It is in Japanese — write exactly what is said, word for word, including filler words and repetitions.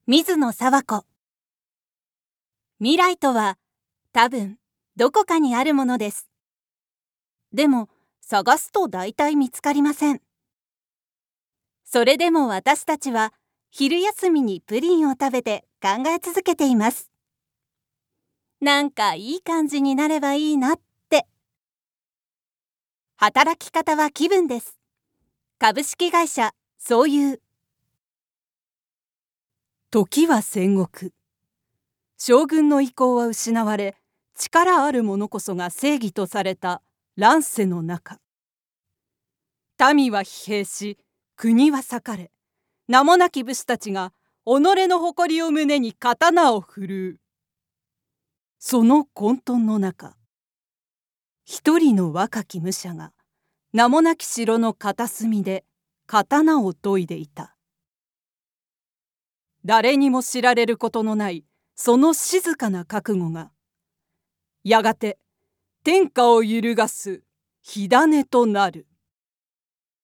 水野佐和子。未来とは多分どこかにあるものです。でも探すと大体見つかりません。それでも私たちは昼休みにプリンを食べて考え続けています。なんかいい感じになればいいなって。働き方は気分です。株式会社そういう。 時は戦国。将軍の意向は失われ、力ある者こそが正義とされた乱世の中。民は疲弊し、国は裂かれ、名もなき武士たちが己の誇りを胸に刀を振るう。その混沌の中、一人の若き武者が名もなき城の片隅で刀を研いでいた。誰にも知られることのないその静かな覚悟が、やがて天下を揺るがす火種となる。